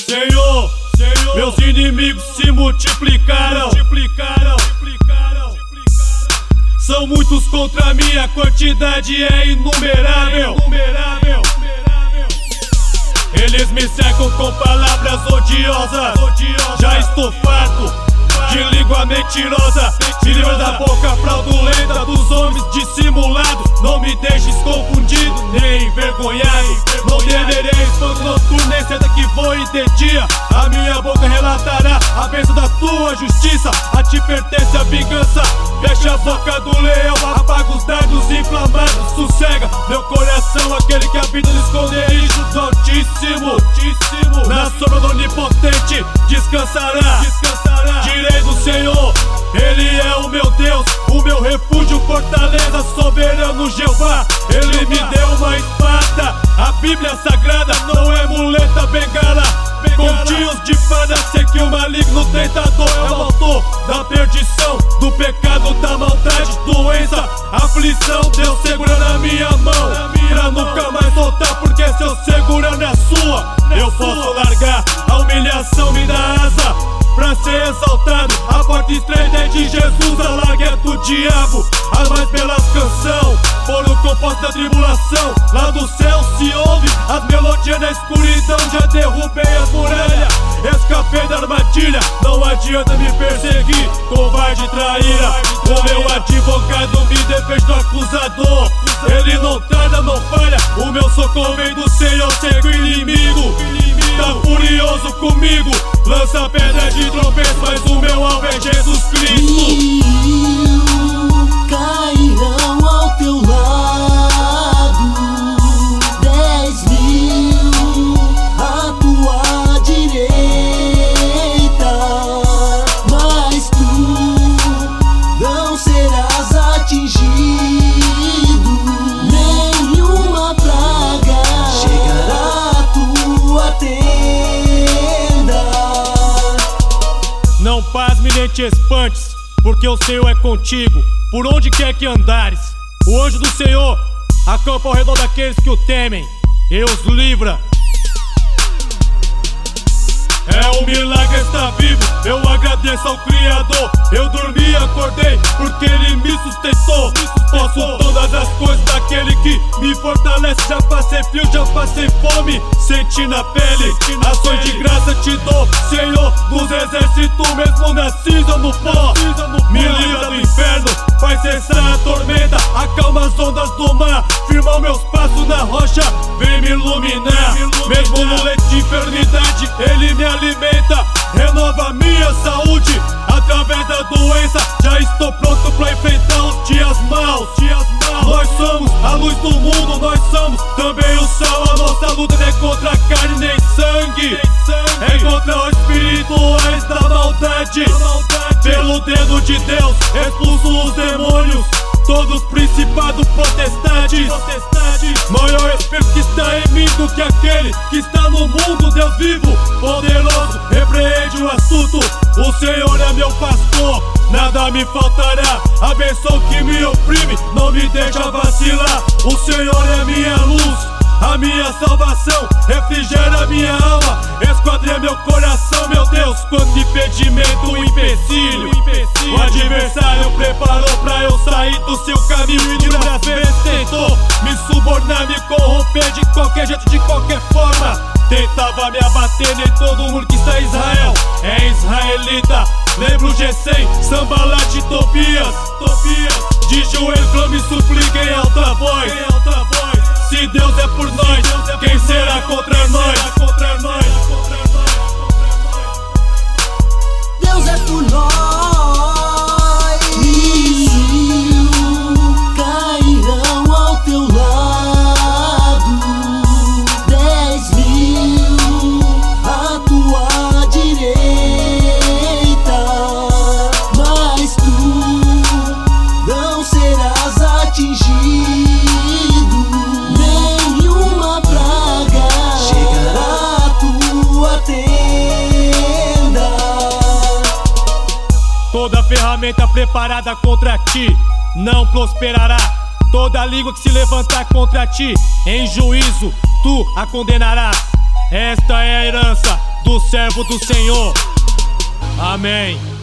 Senhor, meus inimigos se multiplicaram. São muitos contra mim, a quantidade é inumerável. Eles me cercam com palavras odiosas. Já estou farto de língua mentirosa. Me livra da boca fraudulenta dos homens dissimulados. Não me deixes confundido nem envergonhado. Não temerei espanto noturno, nem seta que voe de dia. A minha boca relatará a bênção da tua justiça. A ti pertence a vingança. Fecha a boca do leão, apaga os dardos inflamados. Sossega meu coração, aquele que habita no esconderijo do Altíssimo. Na sombra do Onipotente descansará. Direi do Senhor, Ele é o meu Deus, o meu refúgio, fortaleza, soberano Jeová. Ele me deu uma espada, a Bíblia Sagrada não é muleta, bengala. Continhos de fada, sei que o maligno tentador é o autor da perdição, do pecado, da maldade, doença, aflição. Deus segura na minha mão, pra nunca mais soltar, porque se eu segurar na sua, eu posso largar. A humilhação me dá asa pra ser exaltado. A porta estreita é de Jesus, a larga é do diabo. As mais belas canção foram compostas da tribulação. Lá do céu se ouve as melodias na escuridão. Já derrubei as muralhas, escapei da armadilha. Não adianta me perseguir, covarde traíra. O meu advogado me defende do acusador. Ele não tarda, não falha. O meu socorro vem do Senhor, cego inimigo tá furioso comigo. Lança pedra de tropeço, mas o meu alvo é Jesus Cristo. 1000 cairão ao teu lado, 10.000 à tua direita, mas tu não serás atingido. Nenhuma praga chegará à tua tenda. Não pasme nem te espantes, porque o Senhor é contigo, por onde quer que andares. O anjo do Senhor acampa ao redor daqueles que o temem e os livra. É um milagre estar vivo, eu agradeço ao Criador. Eu dormi e acordei, porque Ele me sustentou. Posso todas as coisas daquele que me fortalece. Já passei frio, já passei fome, senti na pele. Ações de graça te dou, Senhor dos exércitos. Mesmo na cinza, no pó, me livra do inferno, faz cessar a tormenta, acalma as ondas do mar. Firma meus passos na rocha, vem me iluminar. Mesmo no leito de enfermidade, Ele me alimenta, renova minha saúde através da doença. Já estou pronto pra enfrentar os dias maus. Nós somos a luz do mundo, nós somos também o sal. A nossa luta não é contra a carne nem sangue, é contra os espirituais da maldade. Pelo dedo de Deus expulso os demônios, todos principados, potestades. Maior espírito que está em mim do que aquele que está no mundo. Deus vivo, poderoso, repreende o assunto. O Senhor é meu pastor, nada me faltará. A bênção que me oprime não me deixa vacilar. O Senhor é minha luz, a minha salvação, refrigera minha alma, esquadrinha meu coração. Meu Deus, quanto impedimento, um empecilho. O adversário preparou pra eu sair do seu caminho. Inúmeras vezes tentou me subornar, me corromper de qualquer jeito, de qualquer forma. Tentava me abater, nem todo mundo que está em Israel é israelita. Lembra o G100, Sambalat e Tobias. De joelho clama e suplica em alta voz. Se Deus é por nós, quem será contra nós? Deus é por nós. 1000 cairão ao teu lado, 10.000 à tua direita, mas tu não serás atingido. Nenhuma praga chegará à tua tenda. Toda ferramenta preparada contra ti não prosperará. Toda língua que se levantar contra ti, em juízo tu a condenarás. Esta é a herança do servo do Senhor. Amém.